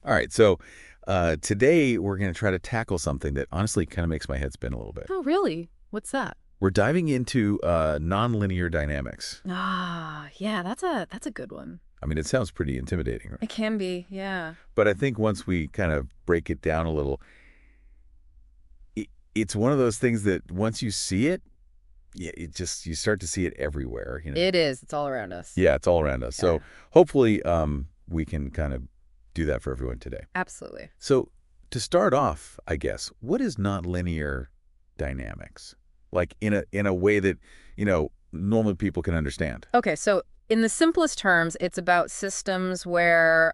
All right, so today we're going to try to tackle something that honestly kind of makes my head spin a little bit. Oh, really? What's that? We're diving into nonlinear dynamics. Ah, yeah, that's a good one. I mean, it sounds pretty intimidating, right? It can be, yeah. But I think once we kind of break it down a little, it's one of those things that once you see it, yeah, you start to see it everywhere. It is. It's all around us. Yeah, it's all around us. Yeah. So hopefully we can kind of do that for everyone today. Absolutely. So to start off, I guess, what is nonlinear dynamics? Like in a way that, normal people can understand. Okay, so in the simplest terms, it's about systems where,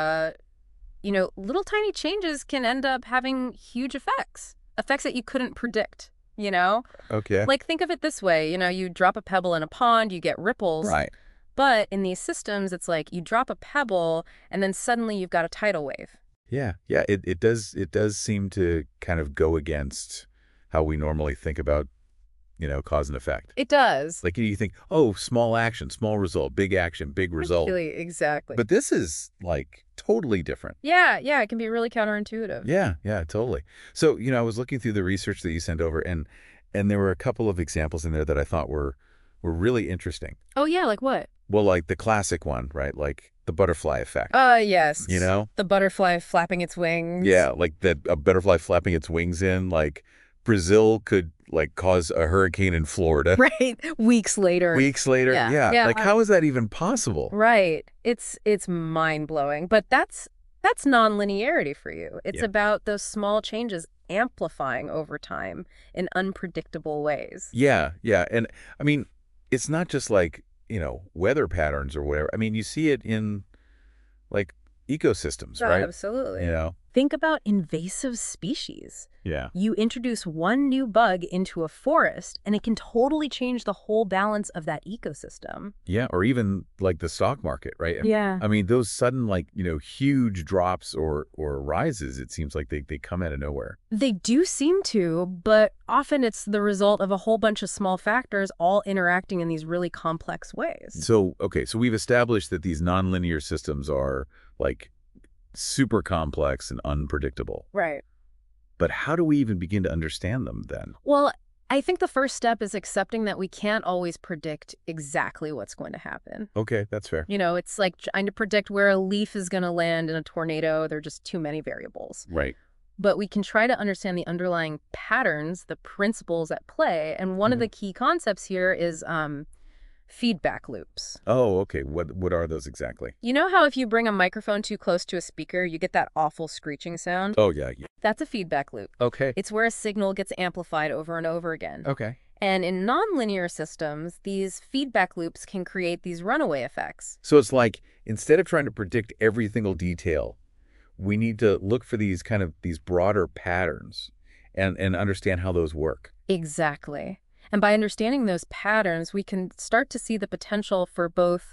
little tiny changes can end up having huge effects that you couldn't predict, you know? Okay. Like, think of it this way, you drop a pebble in a pond, you get ripples. Right. But in these systems, it's like you drop a pebble and then suddenly you've got a tidal wave. Yeah. Yeah. It does seem to kind of go against how we normally think about, cause and effect. It does. Like you think, oh, small action, small result, big action, big result. Really, exactly. But this is like totally different. Yeah, it can be really counterintuitive. Yeah, yeah, totally. So, I was looking through the research that you sent over and there were a couple of examples in there that I thought were really interesting. Oh, yeah, like what? Well, like the classic one, right? Like the butterfly effect. Yes. You know? The butterfly flapping its wings. Yeah, like that a butterfly flapping its wings in, like Brazil could like cause a hurricane in Florida. Right. Weeks later. Weeks later. Yeah. Yeah. Yeah. Like how is that even possible? Right. It's mind-blowing. But that's nonlinearity for you. It's Yeah. about those small changes amplifying over time in unpredictable ways. Yeah, yeah. And I mean, it's not just like, weather patterns or whatever. I mean, you see it in like ecosystems, Oh, right? absolutely. You know? Think about invasive species. Yeah. You introduce one new bug into a forest, and it can totally change the whole balance of that ecosystem. Yeah, or even like the stock market, right? Yeah. I mean, those sudden like, huge drops or rises, it seems like they come out of nowhere. They do seem to, but often it's the result of a whole bunch of small factors all interacting in these really complex ways. So, okay, so we've established that these nonlinear systems are like super complex and unpredictable. Right. But how do we even begin to understand them then? Well, I think the first step is accepting that we can't always predict exactly what's going to happen. Okay, that's fair. It's like trying to predict where a leaf is going to land in a tornado. There are just too many variables. Right. But we can try to understand the underlying patterns, the principles at play. And one of the key concepts here is feedback loops. Oh, okay. What are those exactly? You know how if you bring a microphone too close to a speaker, you get that awful screeching sound? Oh, yeah. Yeah. That's a feedback loop. Okay. It's where a signal gets amplified over and over again. Okay. And in nonlinear systems, these feedback loops can create these runaway effects. So it's like instead of trying to predict every single detail, we need to look for these broader patterns and understand how those work. Exactly. And by understanding those patterns, we can start to see the potential for both,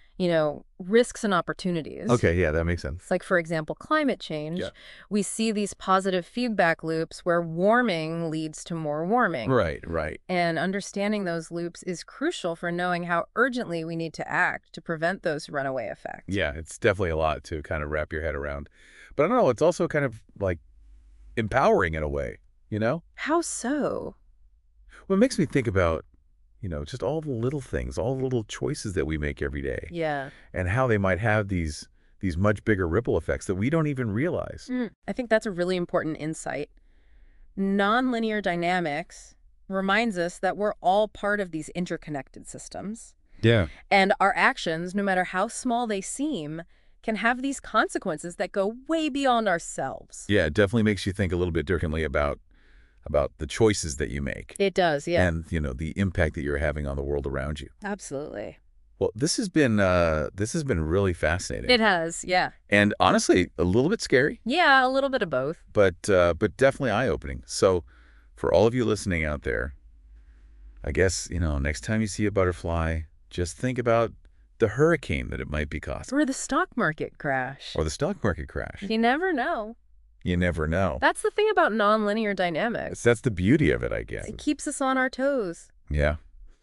risks and opportunities. Okay, yeah, that makes sense. Like, for example, climate change. Yeah. We see these positive feedback loops where warming leads to more warming. Right, right. And understanding those loops is crucial for knowing how urgently we need to act to prevent those runaway effects. Yeah, it's definitely a lot to kind of wrap your head around. But I don't know, it's also kind of like empowering in a way, How so? Well, it makes me think about, just all the little things, all the little choices that we make every day. Yeah. And how they might have these much bigger ripple effects that we don't even realize. I think that's a really important insight. Nonlinear dynamics reminds us that we're all part of these interconnected systems. Yeah. And our actions, no matter how small they seem, can have these consequences that go way beyond ourselves. Yeah, it definitely makes you think a little bit differently about the choices that you make. It does, yeah. And, the impact that you're having on the world around you. Absolutely. Well, this has been really fascinating. It has, yeah. And honestly, a little bit scary, Yeah, a little bit of both. but definitely eye-opening. So for all of you listening out there, I guess, next time you see a butterfly, just think about the hurricane that it might be causing. Or the stock market crash. Or the stock market crash. You never know. You never know. That's the thing about nonlinear dynamics. That's the beauty of it, I guess. It keeps us on our toes. Yeah.